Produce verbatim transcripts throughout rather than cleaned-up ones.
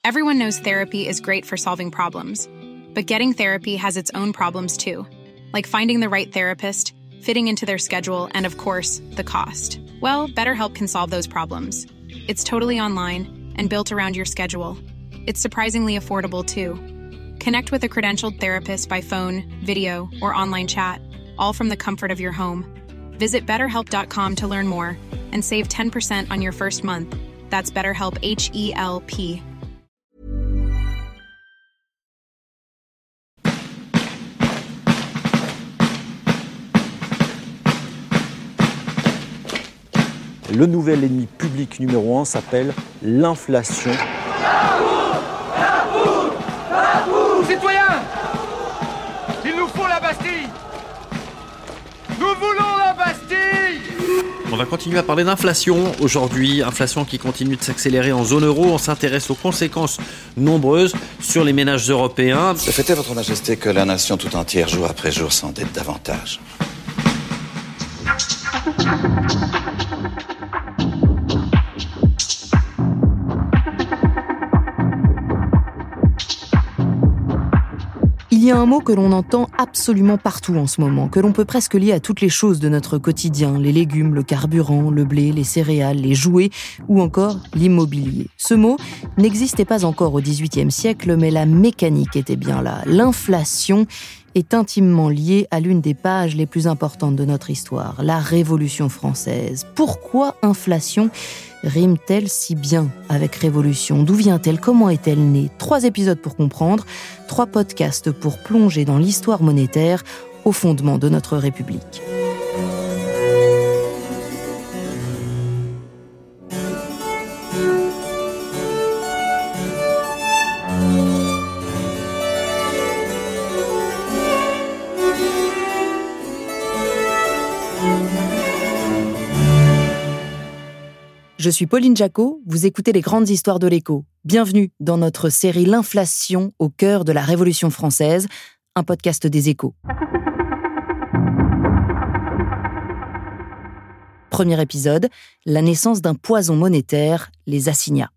Everyone knows therapy is great for solving problems, but getting therapy has its own problems too, like finding the right therapist, fitting into their schedule, and of course, the cost. Well, BetterHelp can solve those problems. It's totally online and built around your schedule. It's surprisingly affordable too. Connect with a credentialed therapist by phone, video, or online chat, all from the comfort of your home. Visit better help dot com to learn more and save ten percent on your first month. That's BetterHelp, H E L P. Le nouvel ennemi public numéro un s'appelle l'inflation. Citoyens, il nous faut la Bastille. Nous voulons la Bastille. On va continuer à parler d'inflation aujourd'hui, inflation qui continue de s'accélérer en zone euro. On s'intéresse aux conséquences nombreuses sur les ménages européens. Le fait est, Votre Majesté, que la nation tout entière, jour après jour, s'endette davantage. Il y a un mot que l'on entend absolument partout en ce moment, que l'on peut presque lier à toutes les choses de notre quotidien, les légumes, le carburant, le blé, les céréales, les jouets ou encore l'immobilier. Ce mot n'existait pas encore au dix-huitième siècle, mais la mécanique était bien là. L'inflation est intimement liée à l'une des pages les plus importantes de notre histoire, la Révolution française. Pourquoi inflation rime-t-elle si bien avec révolution ? D'où vient-elle ? Comment est-elle née ? Trois épisodes pour comprendre, trois podcasts pour plonger dans l'histoire monétaire au fondement de notre République. Je suis Pauline Jacot, vous écoutez Les Grandes Histoires de l'Écho. Bienvenue dans notre série L'inflation au cœur de la Révolution française, un podcast des Échos. Premier épisode, la naissance d'un poison monétaire, les assignats.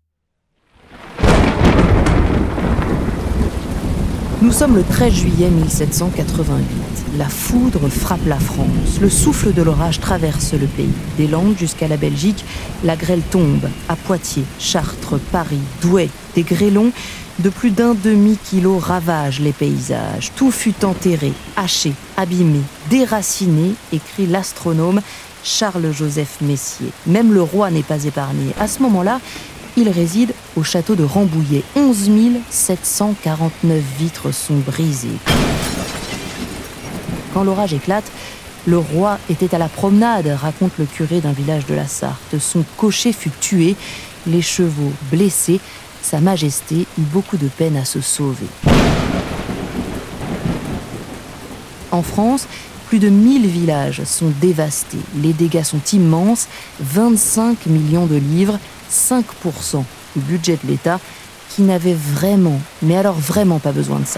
Nous sommes le treize juillet mille sept cent quatre-vingt-huit. La foudre frappe la France. Le souffle de l'orage traverse le pays. Des Landes jusqu'à la Belgique, la grêle tombe. À Poitiers, Chartres, Paris, Douai, des grêlons de plus d'un demi-kilo ravagent les paysages. Tout fut enterré, haché, abîmé, déraciné, écrit l'astronome Charles-Joseph Messier. Même le roi n'est pas épargné. À ce moment-là, il réside au château de Rambouillet. onze mille sept cent quarante-neuf vitres sont brisées. Quand l'orage éclate, le roi était à la promenade, raconte le curé d'un village de la Sarthe. Son cocher fut tué, les chevaux blessés. Sa Majesté eut beaucoup de peine à se sauver. En France, plus de mille villages sont dévastés. Les dégâts sont immenses, vingt-cinq millions de livres, cinq pour cent du budget de l'État, qui n'avait vraiment, mais alors vraiment pas besoin de ça.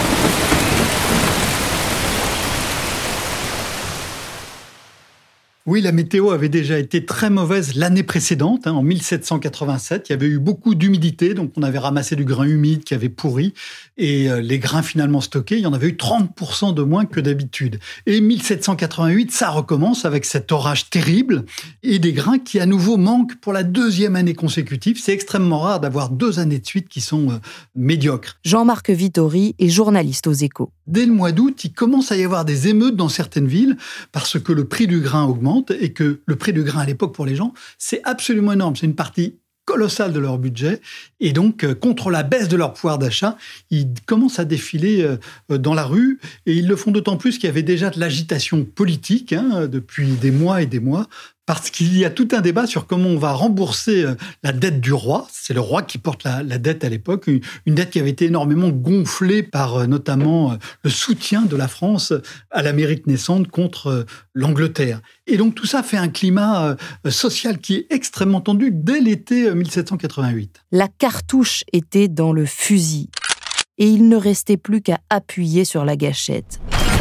Oui, la météo avait déjà été très mauvaise l'année précédente, hein, en mille sept cent quatre-vingt-sept. Il y avait eu beaucoup d'humidité, donc on avait ramassé du grain humide qui avait pourri. Et euh, les grains finalement stockés, il y en avait eu trente pour cent de moins que d'habitude. Et mille sept cent quatre-vingt-huit, ça recommence avec cet orage terrible et des grains qui à nouveau manquent pour la deuxième année consécutive. C'est extrêmement rare d'avoir deux années de suite qui sont euh, médiocres. Jean-Marc Vittori est journaliste aux Échos. Dès le mois d'août, il commence à y avoir des émeutes dans certaines villes parce que le prix du grain augmente et que le prix du grain à l'époque pour les gens, c'est absolument énorme. C'est une partie colossale de leur budget. Et donc, euh, contre la baisse de leur pouvoir d'achat, ils commencent à défiler euh, dans la rue. Et ils le font d'autant plus qu'il y avait déjà de l'agitation politique hein, depuis des mois et des mois. Parce qu'il y a tout un débat sur comment on va rembourser la dette du roi. C'est le roi qui porte la, la dette à l'époque. Une, une dette qui avait été énormément gonflée par notamment le soutien de la France à l'Amérique naissante contre l'Angleterre. Et donc tout ça fait un climat social qui est extrêmement tendu dès l'été mille sept cent quatre-vingt-huit. La cartouche était dans le fusil. Et il ne restait plus qu'à appuyer sur la gâchette.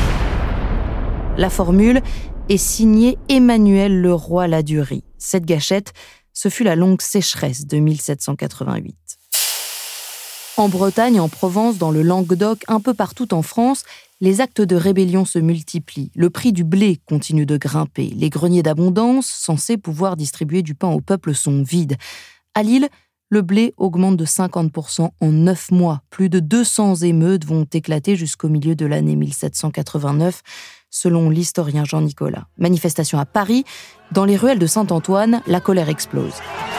La formule est signé Emmanuel Leroy-Ladurie. Cette gâchette, ce fut la longue sécheresse de mille sept cent quatre-vingt-huit. En Bretagne, en Provence, dans le Languedoc, un peu partout en France, les actes de rébellion se multiplient. Le prix du blé continue de grimper. Les greniers d'abondance, censés pouvoir distribuer du pain au peuple, sont vides. À Lille, le blé augmente de cinquante pour cent en neuf mois. Plus de deux cents émeutes vont éclater jusqu'au milieu de l'année mille sept cent quatre-vingt-neuf, selon l'historien Jean Nicolas. Manifestation à Paris. Dans les ruelles de Saint-Antoine, la colère explose.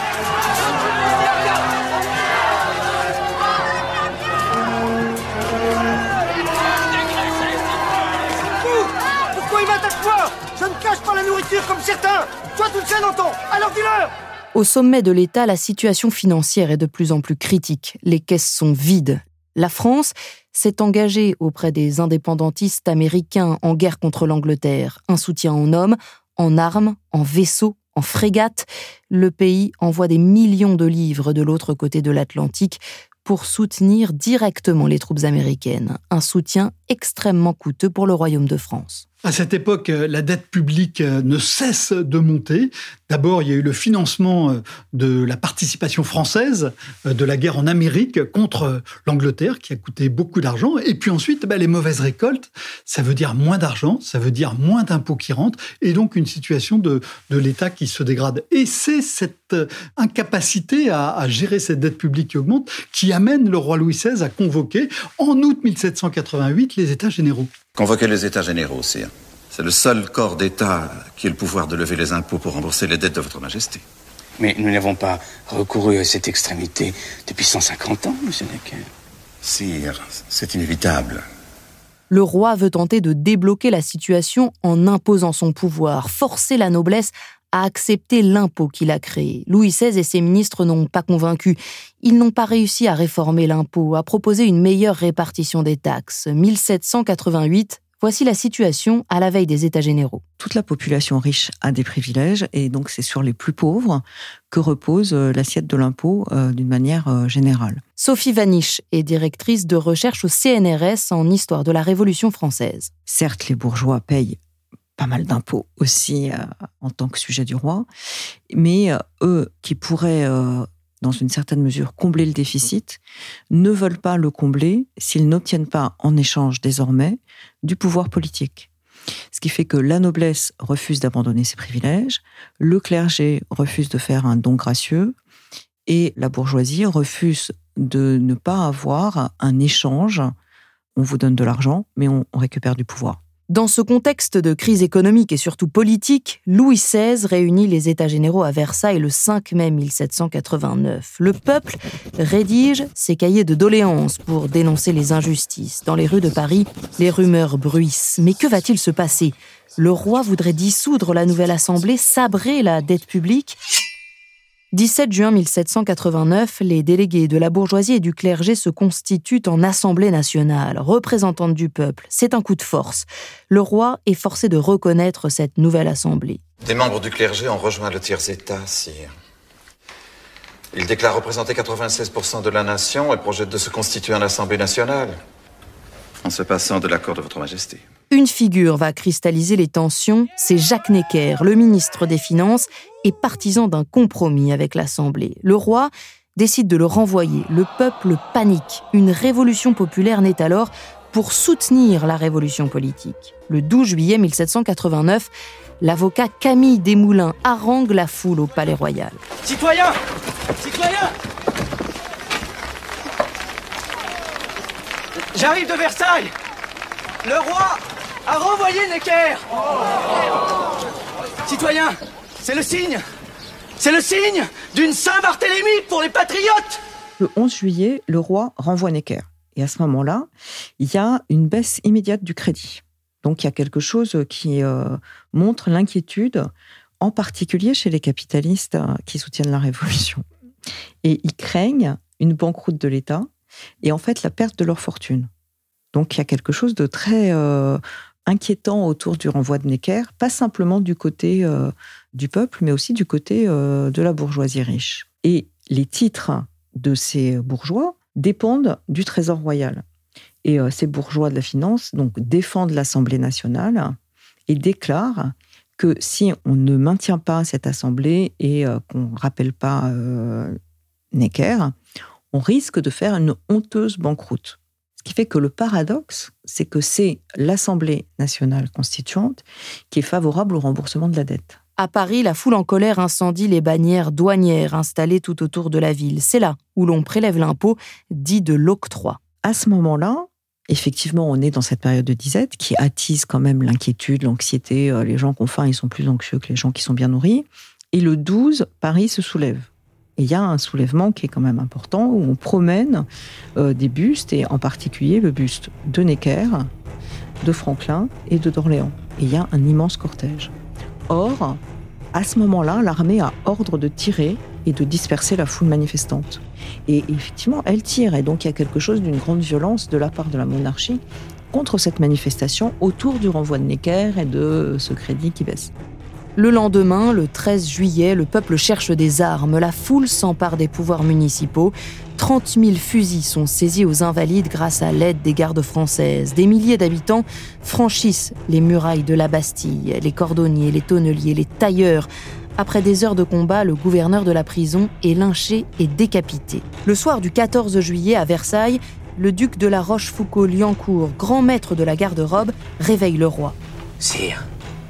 Je ne cache pas la nourriture comme certains. Toi, tu le sais, Danton. Alors dis-leur. Au sommet de l'État, la situation financière est de plus en plus critique. Les caisses sont vides. La France s'est engagée auprès des indépendantistes américains en guerre contre l'Angleterre. Un soutien en hommes, en armes, en vaisseaux, en frégates. Le pays envoie des millions de livres de l'autre côté de l'Atlantique pour soutenir directement les troupes américaines. Un soutien extrêmement coûteux pour le Royaume de France. À cette époque, la dette publique ne cesse de monter. D'abord, il y a eu le financement de la participation française de la guerre en Amérique contre l'Angleterre, qui a coûté beaucoup d'argent. Et puis ensuite, ben, les mauvaises récoltes, ça veut dire moins d'argent, ça veut dire moins d'impôts qui rentrent, et donc une situation de, de l'État qui se dégrade. Et c'est cette incapacité à, à gérer cette dette publique qui augmente qui amène le roi Louis seize à convoquer, en août mille sept cent quatre-vingt-huit, les États généraux. Convoquer les États généraux, sire. C'est le seul corps d'État qui ait le pouvoir de lever les impôts pour rembourser les dettes de votre Majesté. Mais nous n'avons pas recouru à cette extrémité depuis cent cinquante ans, monsieur Necker. Sire, c'est inévitable. Le roi veut tenter de débloquer la situation en imposant son pouvoir, forcer la noblesse à accepter l'impôt qu'il a créé. Louis seize et ses ministres n'ont pas convaincu. Ils n'ont pas réussi à réformer l'impôt, à proposer une meilleure répartition des taxes. mille sept cent quatre-vingt-huit, voici la situation à la veille des États généraux. Toute la population riche a des privilèges et donc c'est sur les plus pauvres que repose l'assiette de l'impôt euh, d'une manière euh, générale. Sophie Vaniche est directrice de recherche au C N R S en histoire de la Révolution française. Certes, les bourgeois payent pas mal d'impôts aussi euh, en tant que sujet du roi, mais euh, eux qui pourraient, euh, dans une certaine mesure, combler le déficit, ne veulent pas le combler s'ils n'obtiennent pas en échange désormais du pouvoir politique. Ce qui fait que la noblesse refuse d'abandonner ses privilèges, le clergé refuse de faire un don gracieux, et la bourgeoisie refuse de ne pas avoir un échange. On vous donne de l'argent, mais on, on récupère du pouvoir. Dans ce contexte de crise économique et surtout politique, Louis seize réunit les États généraux à Versailles le cinq mai mille sept cent quatre-vingt-neuf. Le peuple rédige ses cahiers de doléances pour dénoncer les injustices. Dans les rues de Paris, les rumeurs bruissent. Mais que va-t-il se passer ? Le roi voudrait dissoudre la nouvelle assemblée, sabrer la dette publique. dix-sept juin mille sept cent quatre-vingt-neuf, les délégués de la bourgeoisie et du clergé se constituent en Assemblée nationale, représentante du peuple. C'est un coup de force. Le roi est forcé de reconnaître cette nouvelle assemblée. Des membres du clergé ont rejoint le tiers-État, sire. Ils déclarent représenter quatre-vingt-seize pour cent de la nation et projettent de se constituer en Assemblée nationale, en se passant de l'accord de votre Majesté. Une figure va cristalliser les tensions, c'est Jacques Necker, le ministre des Finances et partisan d'un compromis avec l'Assemblée. Le roi décide de le renvoyer. Le peuple panique. Une révolution populaire naît alors pour soutenir la révolution politique. Le douze juillet mille sept cent quatre-vingt-neuf, l'avocat Camille Desmoulins harangue la foule au Palais Royal. Citoyens ! Citoyens ! J'arrive de Versailles. Le roi a renvoyé Necker. Citoyens, c'est le signe. C'est le signe d'une Saint-Barthélemy pour les patriotes. Le onze juillet, le roi renvoie Necker. Et à ce moment-là, il y a une baisse immédiate du crédit. Donc il y a quelque chose qui euh, montre l'inquiétude, en particulier chez les capitalistes euh, qui soutiennent la Révolution. Et ils craignent une banqueroute de l'État et en fait la perte de leur fortune. Donc il y a quelque chose de très euh, inquiétant autour du renvoi de Necker, pas simplement du côté euh, du peuple, mais aussi du côté euh, de la bourgeoisie riche. Et les titres de ces bourgeois dépendent du Trésor royal. Et euh, ces bourgeois de la finance donc, défendent l'Assemblée nationale et déclarent que si on ne maintient pas cette Assemblée et euh, qu'on ne rappelle pas euh, Necker, on risque de faire une honteuse banqueroute. Ce qui fait que le paradoxe, c'est que c'est l'Assemblée nationale constituante qui est favorable au remboursement de la dette. À Paris, la foule en colère incendie les bannières douanières installées tout autour de la ville. C'est là où l'on prélève l'impôt dit de l'octroi. À ce moment-là, effectivement, on est dans cette période de disette qui attise quand même l'inquiétude, l'anxiété. Les gens qui ont faim, ils sont plus anxieux que les gens qui sont bien nourris. Et le douze, Paris se soulève. Et il y a un soulèvement qui est quand même important, où on promène euh, des bustes, et en particulier le buste de Necker, de Franklin et de d'Orléans. Et il y a un immense cortège. Or, à ce moment-là, l'armée a ordre de tirer et de disperser la foule manifestante. Et effectivement, elle tire. Et donc, il y a quelque chose d'une grande violence de la part de la monarchie contre cette manifestation autour du renvoi de Necker et de ce crédit qui baisse. Le lendemain, le treize juillet, le peuple cherche des armes. La foule s'empare des pouvoirs municipaux. trente mille fusils sont saisis aux Invalides grâce à l'aide des gardes françaises. Des milliers d'habitants franchissent les murailles de la Bastille. Les cordonniers, les tonneliers, les tailleurs. Après des heures de combat, le gouverneur de la prison est lynché et décapité. Le soir du quatorze juillet, à Versailles, le duc de la Rochefoucauld-Liancourt, grand maître de la garde-robe, réveille le roi. Sire.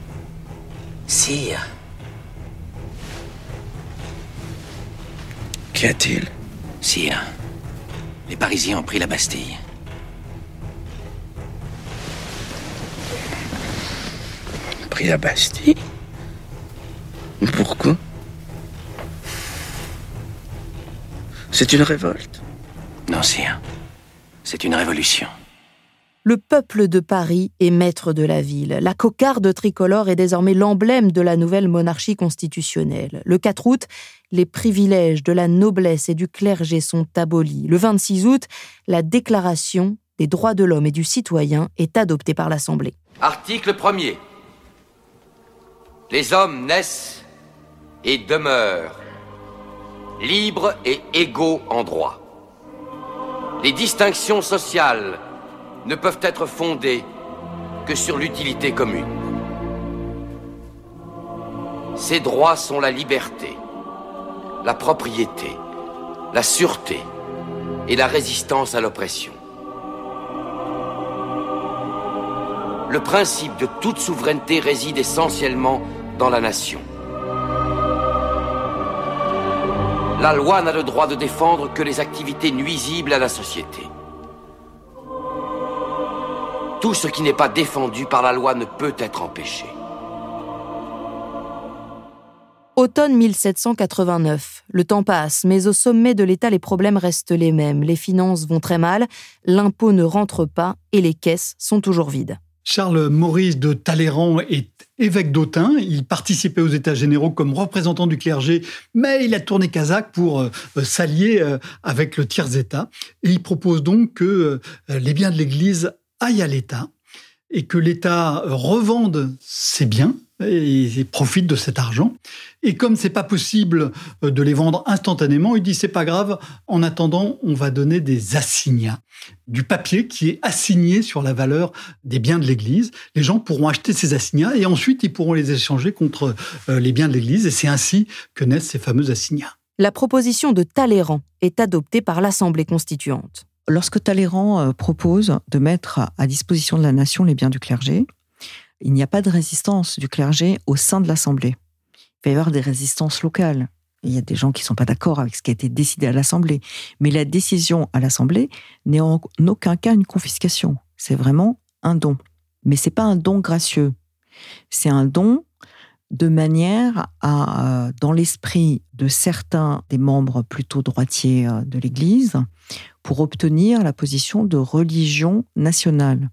Sire. Qu'y a-t-il ? Sire, les Parisiens ont pris la Bastille. Pris la Bastille ? Pourquoi ? C'est une révolte ? Non, sire. C'est une révolution. Le peuple de Paris est maître de la ville. La cocarde tricolore est désormais l'emblème de la nouvelle monarchie constitutionnelle. Le quatre août, les privilèges de la noblesse et du clergé sont abolis. Le vingt-six août, la Déclaration des droits de l'homme et du citoyen est adoptée par l'Assemblée. Article premier. Les hommes naissent et demeurent libres et égaux en droit. Les distinctions sociales ne peuvent être fondées que sur l'utilité commune. Ces droits sont la liberté, la propriété, la sûreté et la résistance à l'oppression. Le principe de toute souveraineté réside essentiellement dans la nation. La loi n'a le droit de défendre que les activités nuisibles à la société. Tout ce qui n'est pas défendu par la loi ne peut être empêché. Automne mille sept cent quatre-vingt-neuf. Le temps passe, mais au sommet de l'État, les problèmes restent les mêmes. Les finances vont très mal, l'impôt ne rentre pas et les caisses sont toujours vides. Charles Maurice de Talleyrand est évêque d'Autun. Il participait aux États généraux comme représentant du clergé, mais il a tourné kazakh pour euh, s'allier euh, avec le tiers-État. Et il propose donc que euh, les biens de l'Église aille à l'État et que l'État revende ses biens et profite de cet argent. Et comme c'est pas possible de les vendre instantanément, il dit c'est pas grave, en attendant, on va donner des assignats, du papier qui est assigné sur la valeur des biens de l'Église. Les gens pourront acheter ces assignats et ensuite ils pourront les échanger contre les biens de l'Église et c'est ainsi que naissent ces fameux assignats. La proposition de Talleyrand est adoptée par l'Assemblée constituante. Lorsque Talleyrand propose de mettre à disposition de la nation les biens du clergé, il n'y a pas de résistance du clergé au sein de l'Assemblée. Il va y avoir des résistances locales. Il y a des gens qui ne sont pas d'accord avec ce qui a été décidé à l'Assemblée. Mais la décision à l'Assemblée n'est en aucun cas une confiscation. C'est vraiment un don. Mais ce n'est pas un don gracieux. C'est un don de manière à, dans l'esprit de certains des membres plutôt droitiers de l'Église, pour obtenir la position de religion nationale.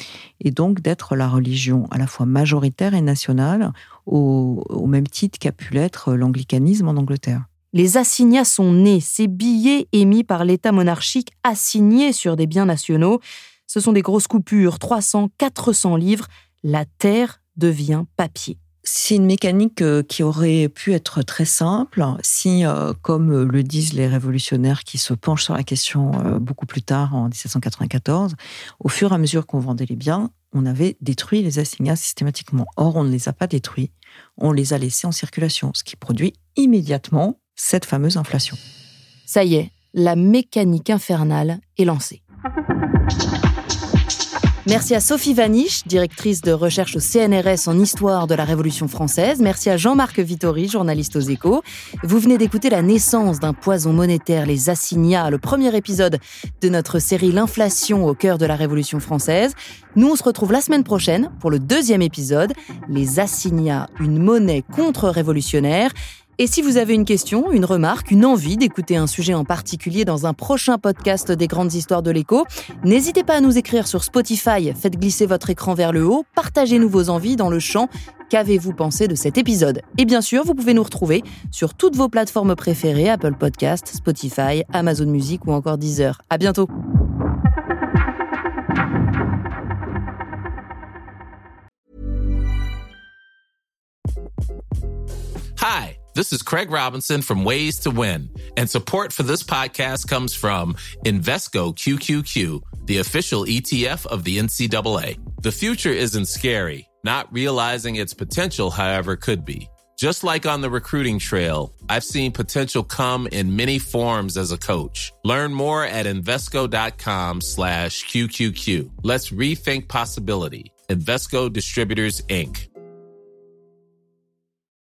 Et donc d'être la religion à la fois majoritaire et nationale, au, au même titre qu'a pu l'être l'anglicanisme en Angleterre. Les assignats sont nés, ces billets émis par l'État monarchique assignés sur des biens nationaux. Ce sont des grosses coupures, trois cents, quatre cents livres. La terre devient papier. C'est une mécanique qui aurait pu être très simple si, comme le disent les révolutionnaires qui se penchent sur la question beaucoup plus tard, en dix-sept cent quatre-vingt-quatorze, au fur et à mesure qu'on vendait les biens, on avait détruit les assignats systématiquement. Or, on ne les a pas détruits, on les a laissés en circulation, ce qui produit immédiatement cette fameuse inflation. Ça y est, la mécanique infernale est lancée. Merci à Sophie Vaniche, directrice de recherche au C N R S en histoire de la Révolution française. Merci à Jean-Marc Vittori, journaliste aux Échos. Vous venez d'écouter la naissance d'un poison monétaire, les assignats, le premier épisode de notre série L'inflation au cœur de la Révolution française. Nous, on se retrouve la semaine prochaine pour le deuxième épisode, les assignats, une monnaie contre-révolutionnaire. Et si vous avez une question, une remarque, une envie d'écouter un sujet en particulier dans un prochain podcast des Grandes Histoires de l'Écho, n'hésitez pas à nous écrire sur Spotify, faites glisser votre écran vers le haut, partagez-nous vos envies dans le champ « Qu'avez-vous pensé de cet épisode ?» Et bien sûr, vous pouvez nous retrouver sur toutes vos plateformes préférées, Apple Podcasts, Spotify, Amazon Music ou encore Deezer. À bientôt. Hi, this is Craig Robinson from Ways to Win, and support for this podcast comes from Invesco Q Q Q, the official E T F of the N C double A. The future isn't scary. Not realizing its potential, however, could be. Just like on the recruiting trail, I've seen potential come in many forms as a coach. Learn more at Invesco.com slash QQQ. Let's rethink possibility. Invesco Distributors, Incorporated